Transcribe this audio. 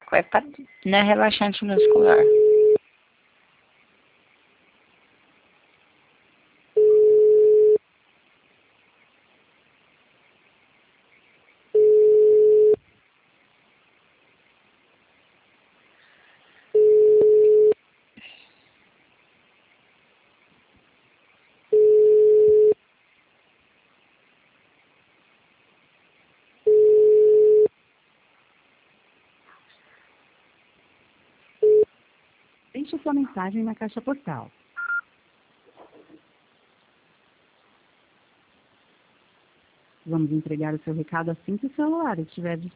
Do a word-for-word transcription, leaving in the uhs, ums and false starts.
É pra, não é relaxante muscular. Deixe sua mensagem na caixa postal. Vamos entregar o seu recado assim que o celular estiver disponível.